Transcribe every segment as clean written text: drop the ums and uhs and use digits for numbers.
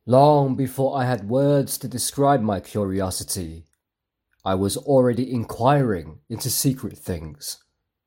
Long before I had words to describe my curiosity, I was already inquiring into secret things.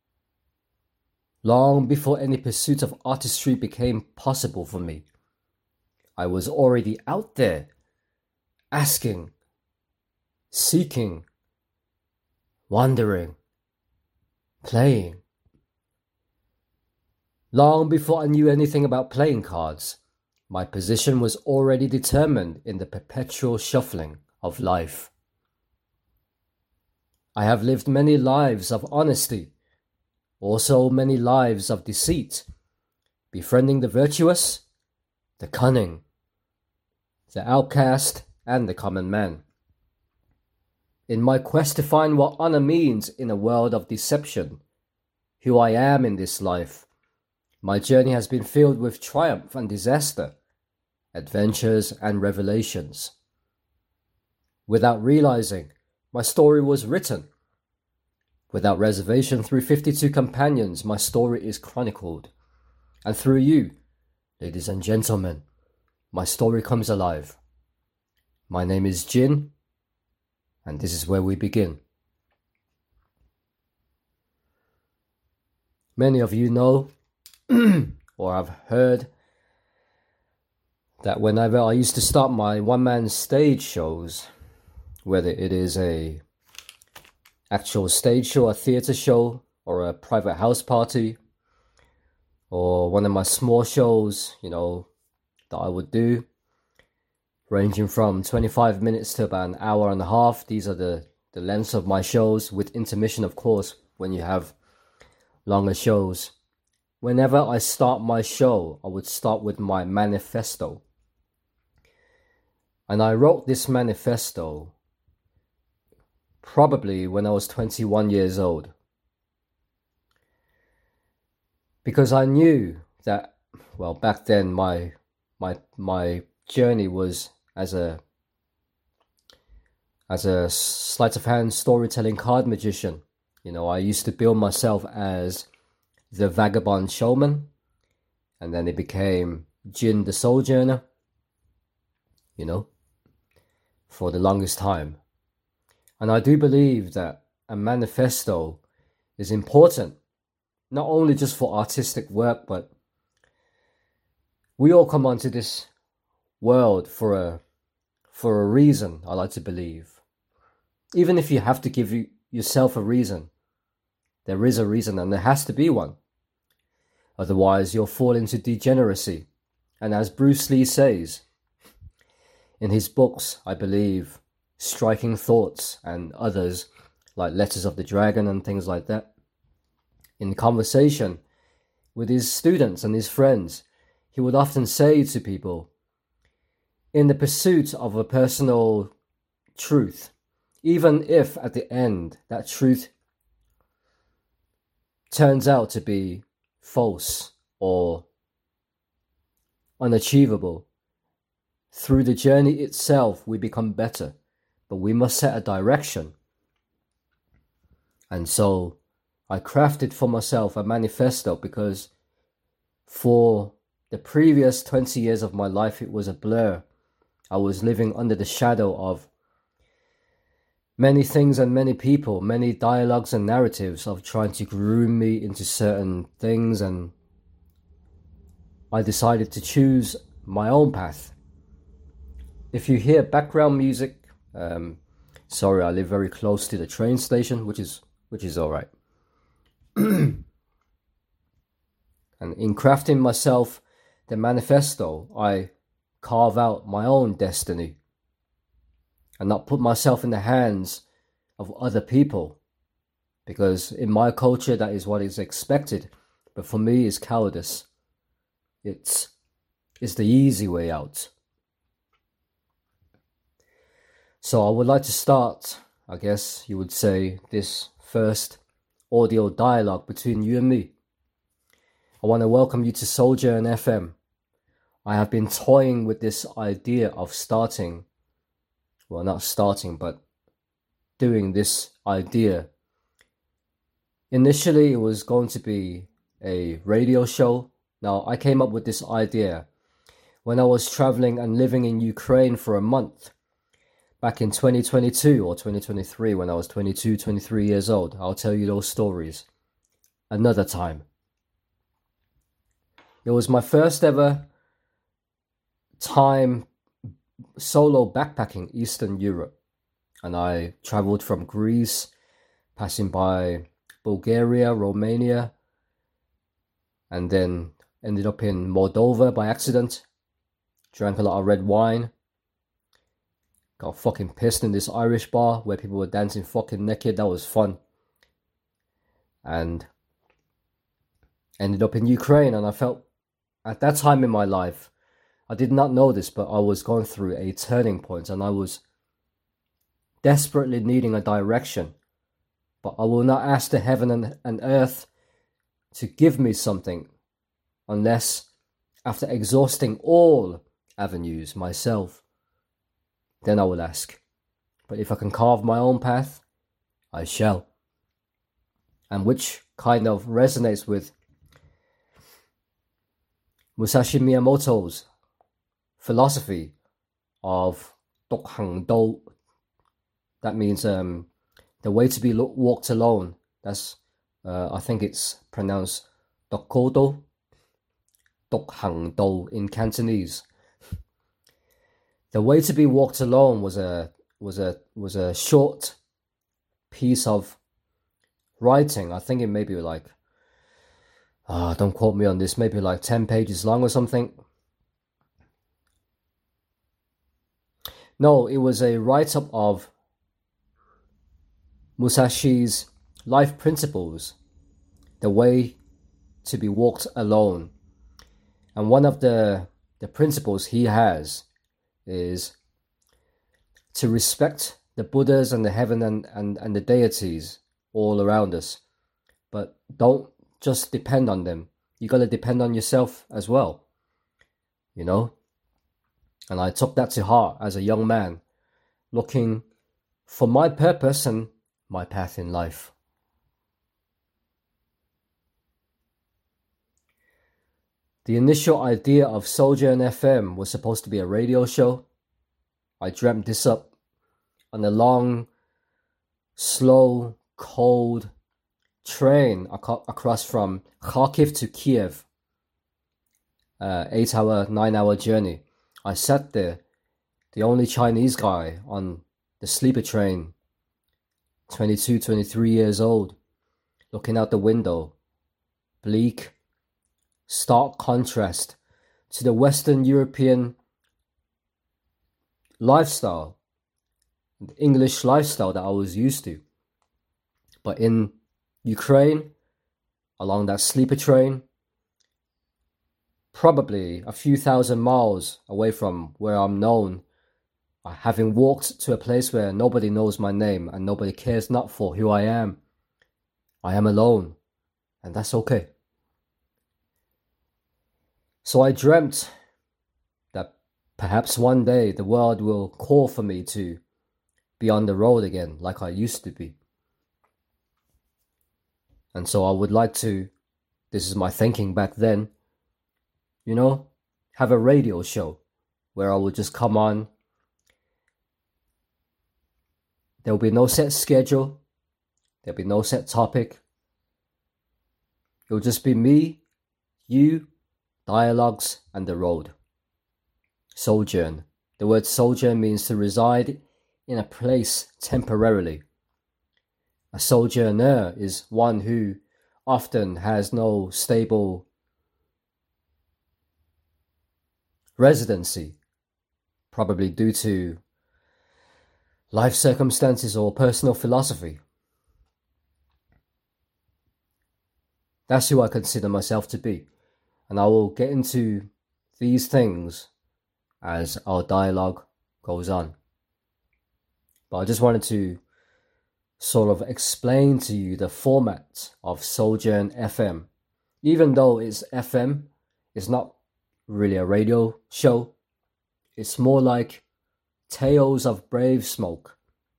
Long before any pursuit of artistry became possible for me, I was already out there, asking, seeking, wondering, playing. Long before I knew anything about playing cards, my position was already determined in the perpetual shuffling of life. I have lived many lives of honesty, also many lives of deceit, befriending the virtuous, the cunning, the outcast, and the common man. In my quest to find what honor means in a world of deception, who I am in this life, my journey has been filled with triumph and disaster, adventures and revelations. Without realizing, my story was written. Without reservation, through 52 companions, my story is chronicled. And through you, ladies and gentlemen, my story comes alive. My name is Jin, and this is where we begin. Many of you know, or have heard, that whenever I used to start my one-man stage shows, whether it is a actual stage show, a theatre show, or a private house party, or one of my small shows, that I would do, ranging from 25 minutes to about an hour and a half. These are the lengths of my shows, with intermission, of course, when you have longer shows. Whenever I start my show, I would start with my manifesto. And I wrote this manifesto probably when I was 21 years old. Because I knew that, back then my journey was as a sleight of hand storytelling card magician. I used to bill myself as the vagabond showman, and then it became Jin the Sojourner, for the longest time. And I do believe that a manifesto is important, not only just for artistic work, but we all come onto this world for a reason, I like to believe. Even if you have to give yourself a reason, there is a reason, and there has to be one. Otherwise, you'll fall into degeneracy. And as Bruce Lee says in his books, I believe, Striking Thoughts and others, like Letters of the Dragon and things like that, in conversation with his students and his friends, he would often say to people, in the pursuit of a personal truth, even if at the end that truth turns out to be false or unachievable, through the journey itself we become better, but we must set a direction. And so I crafted for myself a manifesto, because for the previous 20 years of my life it was a blur. I was living under the shadow of many things and many people, many dialogues and narratives of trying to groom me into certain things, and I decided to choose my own path. If you hear background music, sorry, I live very close to the train station, which is all right. And in crafting myself the manifesto, I carve out my own destiny and not put myself in the hands of other people, because in my culture that is what is expected, but for me it's cowardice. It's the easy way out. So I would like to start, I guess you would say, this first audio dialogue between you and me. I want to welcome you to Sojourn FM. I have been toying with this idea of doing this idea. Initially, it was going to be a radio show. Now, I came up with this idea when I was traveling and living in Ukraine for a month back in 2022 or 2023 when I was 22, 23 years old. I'll tell you those stories another time. It was my first ever time solo backpacking Eastern Europe, and I traveled from Greece, passing by Bulgaria, Romania, and then ended up in Moldova by accident. Drank a lot of red wine. Got fucking pissed in this Irish bar where people were dancing fucking naked. That was fun. And ended up in Ukraine, and I felt at that time in my life, I did not know this, but I was going through a turning point, and I was desperately needing a direction. But I will not ask the heaven and earth to give me something unless, after exhausting all avenues myself, then I will ask. But if I can carve my own path, I shall. And which kind of resonates with Musashi Miyamoto's philosophy of Dokhang-do. That means the way to be walked alone. That's I think it's pronounced Dokkodo, Dokhang-do in Cantonese. The way to be walked alone was a short piece of writing. I think it may be like, don't quote me on this, maybe like 10 pages long or something. No, it was a write-up of Musashi's life principles, the way to be walked alone. And one of the principles he has is to respect the Buddhas and the heaven and the deities all around us, but don't just depend on them. You got to depend on yourself as well, you know. And I took that to heart as a young man, looking for my purpose and my path in life. The initial idea of Sojourn FM was supposed to be a radio show. I dreamt this up on a long, slow, cold train across from Kharkiv to Kiev. 8-hour, 9-hour journey. I sat there, the only Chinese guy on the sleeper train, 22, 23 years old, looking out the window. Bleak, stark contrast to the Western European lifestyle, the English lifestyle that I was used to. But in Ukraine, along that sleeper train, probably a few thousand miles away from where I'm known, having walked to a place where nobody knows my name and nobody cares not for who I am alone, and that's okay. So I dreamt that perhaps one day the world will call for me to be on the road again like I used to be. And so I would like to, this is my thinking back then, you know, have a radio show where I would just come on. There will be no set schedule. There'll be no set topic. It will just be me, you, dialogues, and the road. Sojourn. The word sojourn means to reside in a place temporarily. A sojourner is one who often has no stable residency, probably due to life circumstances or personal philosophy. That's who I consider myself to be. And I will get into these things as our dialogue goes on. But I just wanted to sort of explain to you the format of Sojourn FM. Even though it's FM, it's not really a radio show. It's more like Tales of Brave Smoke.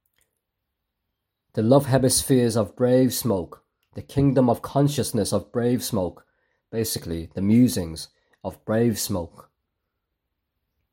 The love hemispheres of Brave Smoke. The kingdom of consciousness of Brave Smoke. Basically, the musings of Brave Smoke.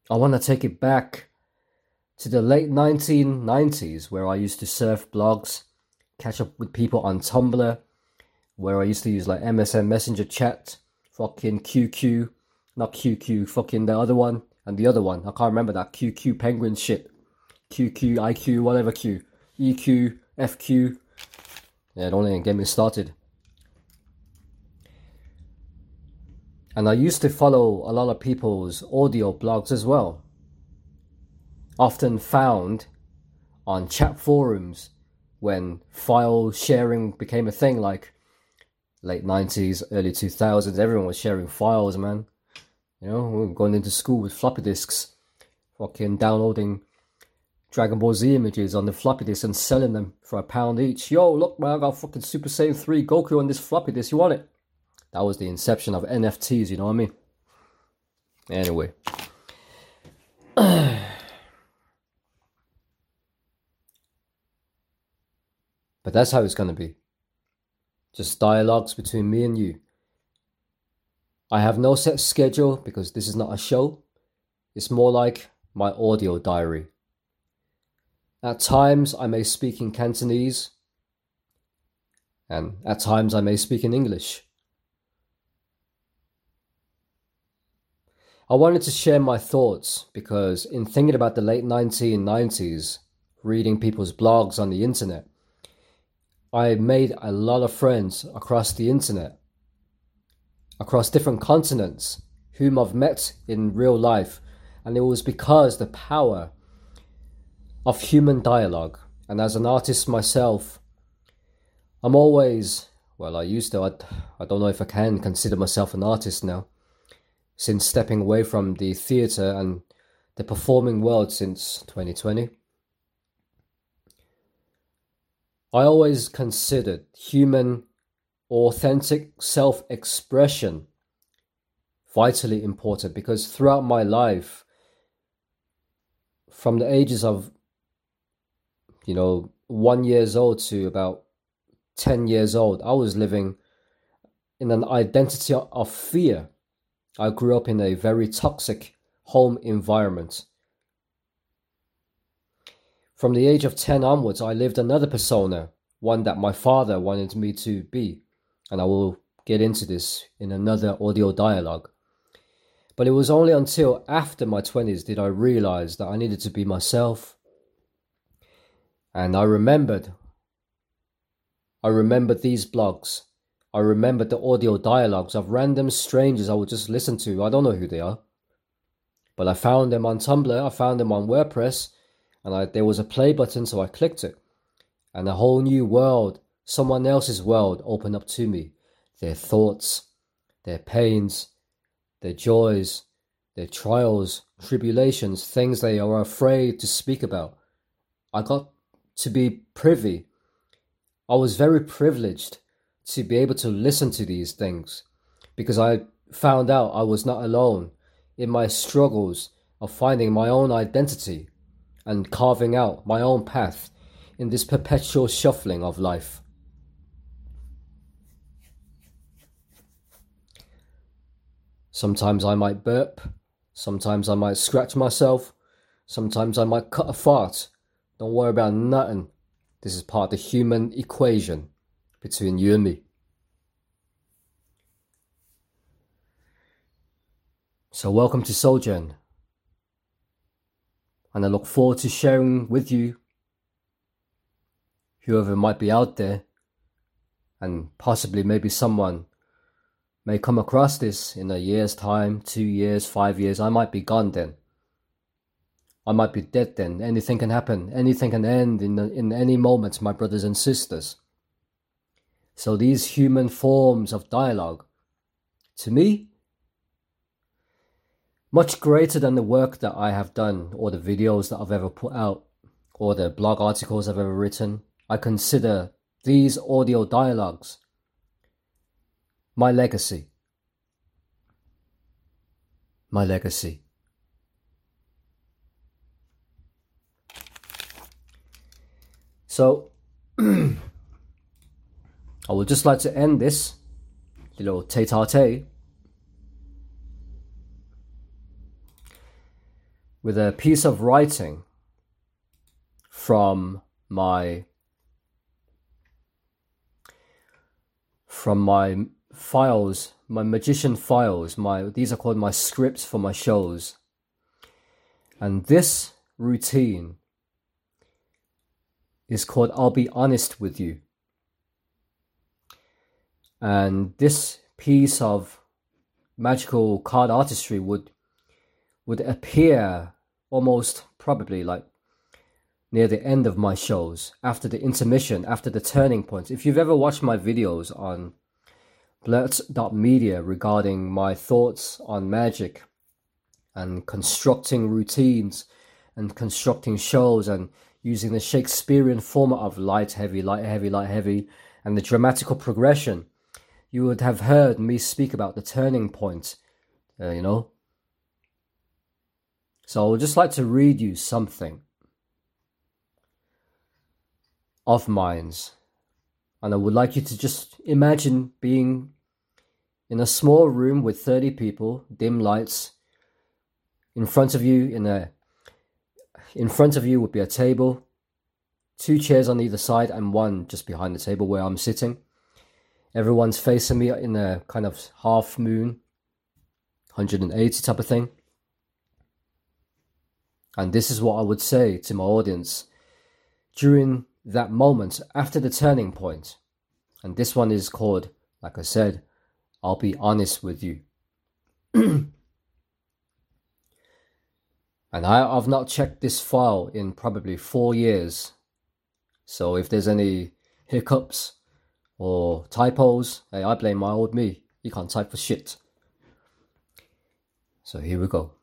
I want to take it back to the late 1990s, where I used to surf blogs, catch up with people on Tumblr, where I used to use like MSN Messenger chat, fucking QQ, not QQ, fucking the other one, and the other one, I can't remember that, QQ penguin shit, QQ, IQ, whatever Q, EQ, FQ, yeah, don't even get me started. And I used to follow a lot of people's audio blogs as well, often found on chat forums when file sharing became a thing, like late 90s, early 2000s, everyone was sharing files, man. You know, we were going into school with floppy disks, fucking downloading Dragon Ball Z images on the floppy disk and selling them for £1 each. Yo, look, man, I got fucking Super Saiyan 3 Goku on this floppy disk, you want it? That was the inception of NFTs, you know what I mean? Anyway. But that's how it's going to be. Just dialogues between me and you. I have no set schedule because this is not a show. It's more like my audio diary. At times I may speak in Cantonese, and at times I may speak in English. I wanted to share my thoughts because in thinking about the late 1990s, reading people's blogs on the internet, I made a lot of friends across the internet, across different continents, whom I've met in real life. And it was because the power of human dialogue. And as an artist myself, I'm always, well, I used to, I don't know if I can consider myself an artist now, since stepping away from the theatre and the performing world since 2020. I always considered human, authentic self-expression vitally important, because throughout my life, from the ages of 1 year old to about 10 years old, I was living in an identity of fear. I grew up in a very toxic home environment. From the age of 10 onwards, I lived another persona, one that my father wanted me to be, and I will get into this in another audio dialogue. But it was only until after my 20s did I realize that I needed to be myself. And I remembered these blogs. I remembered the audio dialogues of random strangers I would just listen to. I don't know who they are. But I found them on Tumblr, I found them on WordPress, and there was a play button, so I clicked it. And a whole new world, someone else's world, opened up to me. Their thoughts, their pains, their joys, their trials, tribulations, things they are afraid to speak about. I got to be privy. I was very privileged to be able to listen to these things, because I found out I was not alone in my struggles of finding my own identity and carving out my own path in this perpetual shuffling of life. Sometimes I might burp, sometimes I might scratch myself, sometimes I might cut a fart. Don't worry about nothing. This is part of the human equation between you and me. So welcome to Sojourn. And I look forward to sharing with you, whoever might be out there, and possibly maybe someone may come across this in a year's time, 2 years, 5 years. I might be gone then. I might be dead then. Anything can happen. Anything can end in any moment, my brothers and sisters. So these human forms of dialogue, to me, much greater than the work that I have done, or the videos that I've ever put out, or the blog articles I've ever written. I consider these audio dialogues my legacy. My legacy. So, I would just like to end this little tete-a-tete with a piece of writing from my files, my magician files. These are called my scripts for my shows. And this routine is called I'll Be Honest With You. And this piece of magical card artistry would appear almost probably like near the end of my shows, after the intermission, after the turning points. If you've ever watched my videos on blurt.media regarding my thoughts on magic and constructing routines and constructing shows and using the Shakespearean format of light, heavy, light, heavy, light, heavy, and the dramatical progression, you would have heard me speak about the turning point, So I would just like to read you something of mine's. And I would like you to just imagine being in a small room with 30 people, dim lights. In front of you would be a table, 2 chairs on either side, and one just behind the table where I'm sitting. Everyone's facing me in a kind of half moon, 180 type of thing. And this is what I would say to my audience during that moment after the turning point. And this one is called, like I said, I'll Be Honest With You. And I've not checked this file in probably 4 years. So if there's any hiccups or typos, hey, I blame my old me. You can't type for shit. So here we go.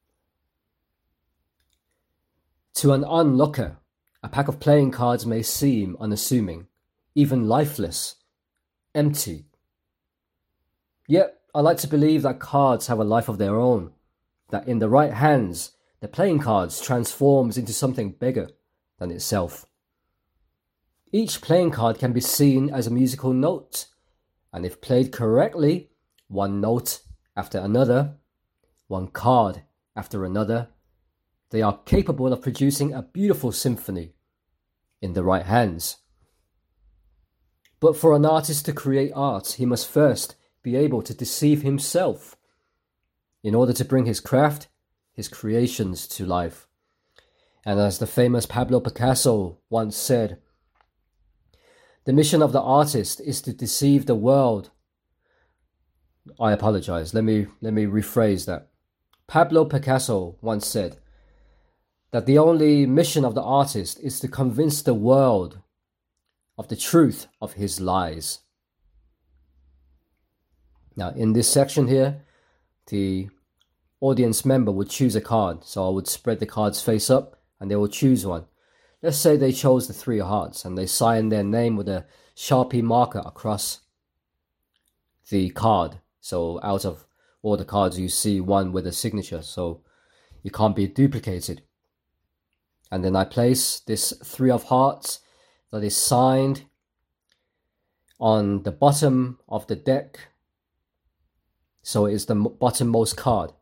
To an onlooker, a pack of playing cards may seem unassuming, even lifeless, empty. Yet, I like to believe that cards have a life of their own, that in the right hands, the playing cards transforms into something bigger than itself. Each playing card can be seen as a musical note, and if played correctly, one note after another, one card after another, they are capable of producing a beautiful symphony in the right hands. But for an artist to create art, he must first be able to deceive himself in order to bring his craft, his creations to life. And as the famous Pablo Picasso once said, the mission of the artist is to deceive the world. I apologize. Let me rephrase that. Pablo Picasso once said that the only mission of the artist is to convince the world of the truth of his lies. Now, in this section here, the audience member would choose a card. So I would spread the cards face up and they will choose one. Let's say they chose the 3 of hearts and they sign their name with a Sharpie marker across the card. So out of all the cards, you see one with a signature, so it can't be duplicated. And then I place this 3 of hearts that is signed on the bottom of the deck. So it is the bottommost card.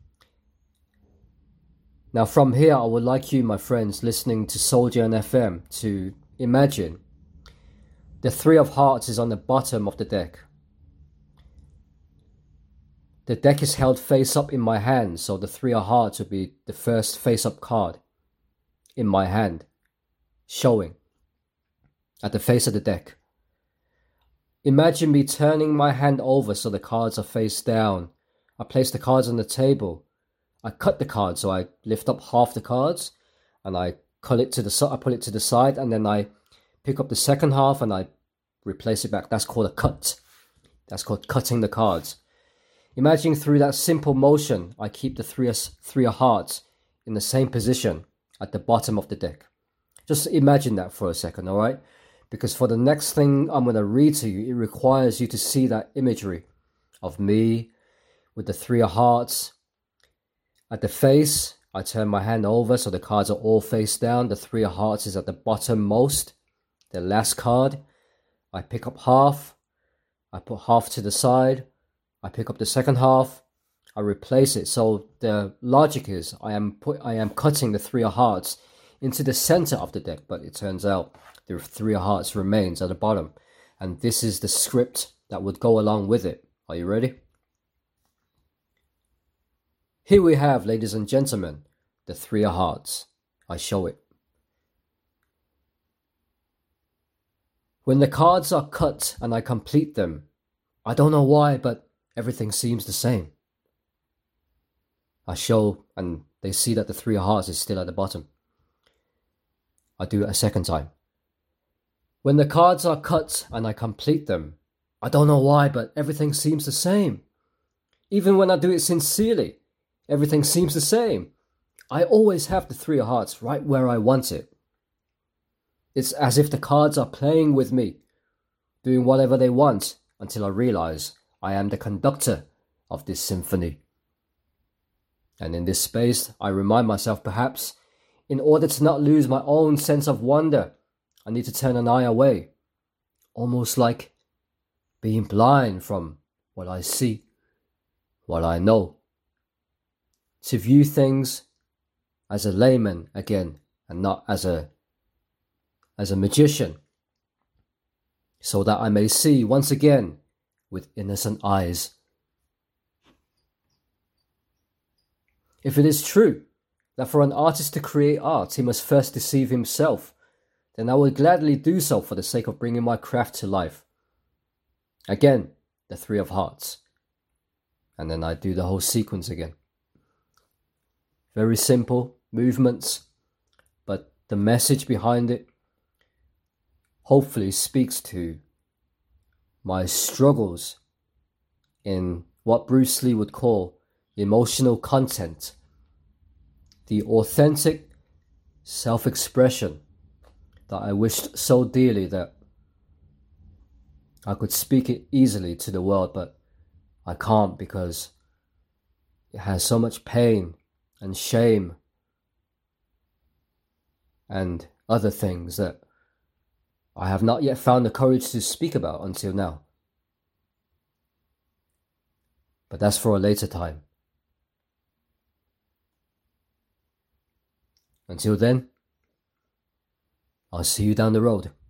Now from here, I would like you, my friends, listening to Soldier and FM, to imagine the 3 of hearts is on the bottom of the deck. The deck is held face up in my hand, so the 3 of hearts would be the first face up card in my hand, showing at the face of the deck. Imagine me turning my hand over so the cards are face down. I place the cards on the table. I cut the cards, so I lift up half the cards and I pull it to the side, and then I pick up the second half and I replace it back. That's called a cut. That's called cutting the cards. Imagine through that simple motion, I keep the 3 of hearts in the same position at the bottom of the deck. Just imagine that for a second, all right? Because for the next thing I'm going to read to you, it requires you to see that imagery of me with the 3 of hearts. At the face, I turn my hand over so the cards are all face down. The 3 of hearts is at the bottommost, the last card. I pick up half. I put half to the side. I pick up the second half. I replace it. So the logic is I am cutting the 3 of hearts into the center of the deck, but it turns out the 3 of hearts remains at the bottom. And this is the script that would go along with it. Are you ready? Here we have, ladies and gentlemen, the 3 of hearts. I show it. When the cards are cut and I complete them, I don't know why, but everything seems the same. I show, and they see that the 3 of hearts is still at the bottom. I do it a second time. When the cards are cut and I complete them, I don't know why, but everything seems the same. Even when I do it sincerely, everything seems the same. I always have the 3 of hearts right where I want it. It's as if the cards are playing with me, doing whatever they want until I realize I am the conductor of this symphony. And in this space, I remind myself perhaps, in order to not lose my own sense of wonder, I need to turn an eye away, almost like being blind from what I see, what I know. To view things as a layman again, and not as a magician, so that I may see once again with innocent eyes. If it is true that for an artist to create art, he must first deceive himself, then I would gladly do so for the sake of bringing my craft to life. Again, the 3 of hearts. And then I do the whole sequence again. Very simple movements, but the message behind it hopefully speaks to my struggles in what Bruce Lee would call emotional content, the authentic self-expression that I wished so dearly that I could speak it easily to the world, but I can't because it has so much pain and shame and other things that I have not yet found the courage to speak about until now. But that's for a later time. Until then, I'll see you down the road.